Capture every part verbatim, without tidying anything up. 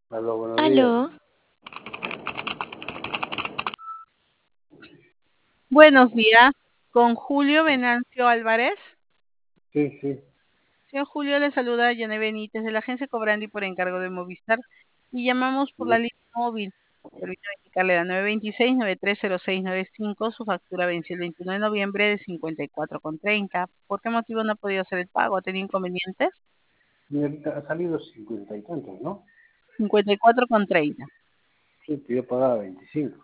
Aló, buenos días. Aló, Buenos días, con Julio Venancio Álvarez. Sí, sí. Señor Julio, le saluda Yané Benítez de la agencia Cobrandi por encargo de Movistar y llamamos por la Ya. línea móvil. Permítame indicarle la nueve dos seis, nueve tres cero seis nueve cinco. Su factura venció el veintiuno de noviembre de cincuenta y cuatro con treinta. ¿Por qué motivo no ha podido hacer el pago? ¿Ha tenido inconvenientes? Señorita, ha salido cincuenta y tantos, ¿no? cincuenta y cuatro con treinta. Sí, que yo pagaba veinticinco.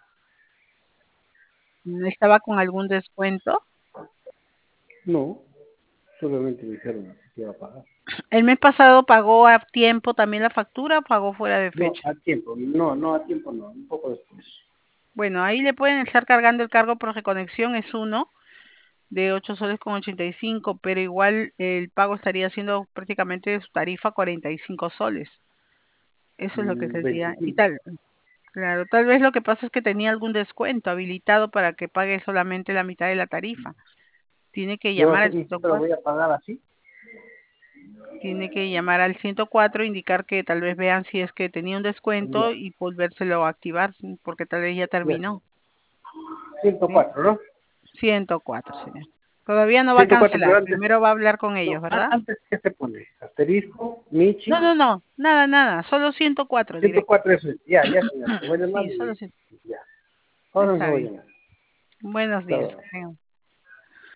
¿Estaba con algún descuento? No, solamente me dijeron que iba a pagar. ¿El mes pasado pagó a tiempo también la factura o pagó fuera de No, fecha? a tiempo. No, no, a tiempo no. Un poco después. Bueno, ahí le pueden estar cargando el cargo por reconexión, es uno de ocho soles con ochenta y cinco, pero igual el pago estaría siendo prácticamente su tarifa cuarenta y cinco soles. Eso es lo que Mm, sería. Y veinticinco. tal, claro, tal vez lo que pasa es que tenía algún descuento habilitado para que pague solamente la mitad de la tarifa. Tiene que Yo llamar así al ni siquiera ciento cuatro, voy a pagar así. tiene que llamar al ciento cuatro, indicar que tal vez vean si es que tenía un descuento Ya, y volvérselo a activar, porque tal vez ya ya. terminó. ¿Sí? ciento cuatro, ¿no? ciento cuatro, señor. Todavía no va a ciento cuatro, pero cancelar. antes, Primero va a hablar con ellos, no, a- ¿verdad? antes, ¿qué se pone? Asterisco, No, Michi, no, no. Nada, nada. Solo ciento cuatro ciento directo. cuatro eso es. Ya, ya, señor. Te voy a llamar Sí, solo y ciento. ya. Ahora no Está voy a bien. llamar. Buenos Hasta días. ahora. Que tengan.